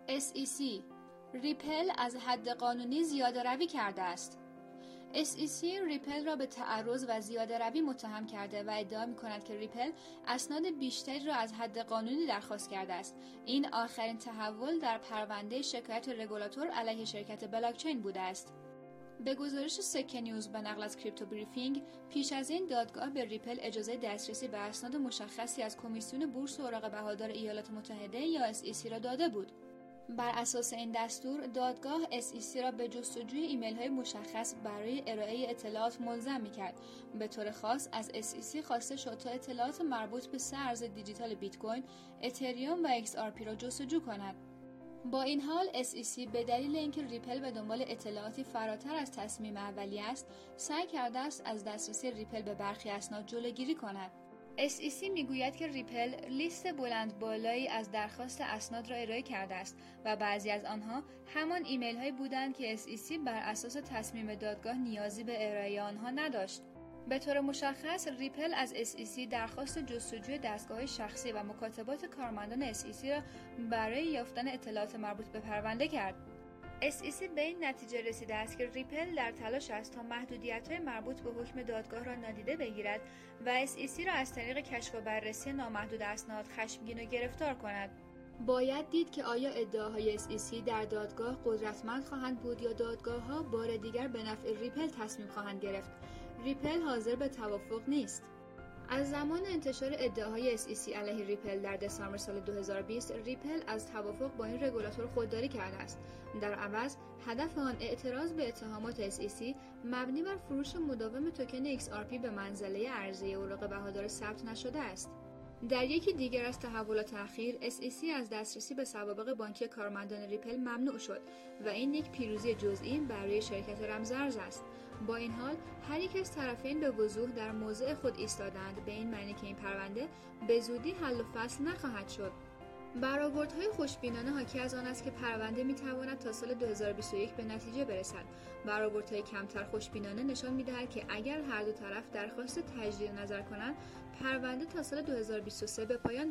SEC ریپل از حد قانونی زیاده روی کرده است. SEC ریپل را به تعرض و زیاده روی متهم کرده و ادعا می‌کند که ریپل اسناد بیشتری را از حد قانونی درخواست کرده است. این آخرین تحول در پرونده شکایت رگولاتور علیه شرکت بلاکچین بوده است. به گزارش سکه نیوز به نقل از کریپتو بریفینگ، پیش از این دادگاه به ریپل اجازه دسترسی به اسناد مشخصی از کمیسیون بورس اوراق بهادار ایالات متحده یا SEC را داده بود. بر اساس این دستور، دادگاه SEC را به جستجوی ایمیل‌های مشخص برای ارائه اطلاعات ملزم می‌کرد. به طور خاص از SEC خواسته شد تا اطلاعات مربوط به سه ارز دیجیتال بیت کوین، اتریوم و XRP را جستجو کند. با این حال SEC به دلیل اینکه ریپل به دنبال اطلاعاتی فراتر از تصمیم اولیه است، سعی کرده است از دسترسی ریپل به برخی اسناد جلوگیری کند. SEC میگوید که ریپل لیست بلند بالایی از درخواست اسناد را ارائه کرده است و بعضی از آنها همان ایمیل هایی بودند که SEC بر اساس تصمیم دادگاه نیازی به ارائه آنها نداشت. به طور مشخص ریپل از SEC درخواست جستجوی دستگاه شخصی و مکاتبات کارمندان SEC را برای یافتن اطلاعات مربوط به پرونده کرد. SEC به این نتیجه رسیده است که ریپل در تلاش است تا محدودیت‌های مربوط به حکم دادگاه را نادیده بگیرد و SEC را از طریق کشف و بررسی نامحدود اسناد خشمگین و گرفتار کند. باید دید که آیا ادعاهای SEC در دادگاه قدرتمند خواهند بود یا دادگاه‌ها بار دیگر به نفع ریپل تصمیم خواهند گرفت. ریپل حاضر به توافق نیست. از زمان انتشار ادعاهای SEC علیه ریپل در دسامبر سال 2020، ریپل از توافق با این رگولاتور خودداری کرده است. در عوض، هدف آن اعتراض به اتهامات SEC مبنی بر فروش مداوم توکن XRP به منزله عرضه اوراق بهادار ثبت نشده است. در یکی دیگر از تحولات اخیر، SEC از دسترسی به سوابق بانکی کارمندان ریپل ممنوع شد و این یک پیروزی جزئی برای شرکت رمزارز است. با این حال، هر یک از طرفین به وضوح در موضع خود ایستادند، به این معنی که این پرونده به زودی حل و فصل نخواهد شد. برآوردهای خوشبینانه حاکی از آن است که پرونده میتواند تا سال 2021 به نتیجه برسد. برآوردهای کمتر خوشبینانه نشان می‌دهد که اگر هر دو طرف درخواست تجدید نظر کنند، پرونده تا سال 2023 به پایان